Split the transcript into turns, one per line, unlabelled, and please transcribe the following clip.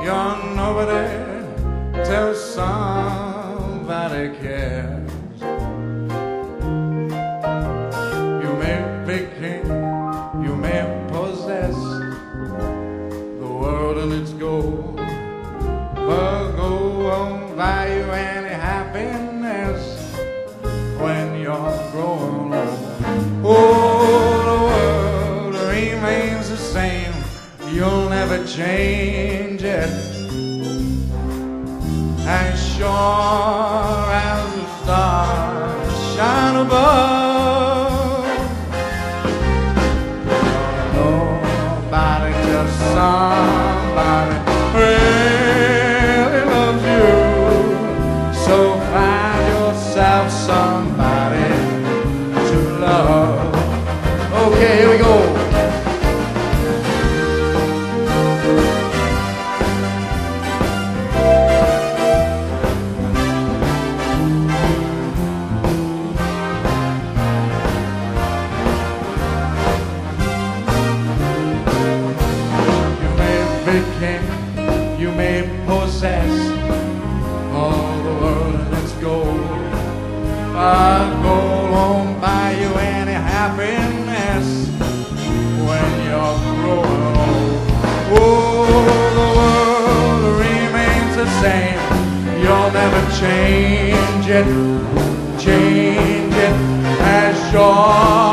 You're nobody till somebody cares. You may be king, you may possess the world and its gold, but go won't buy you any happiness when you're growing old. Oh, the world remains the same, you'll never change it. As sure as the stars shine above, nobody, just somebody really loves you. So find yourself somebody to love. Okay, here we go. King, you may possess all the world and its gold, but gold won't buy you any happiness when you're growing old. Oh, the world remains the same, you'll never change it as sure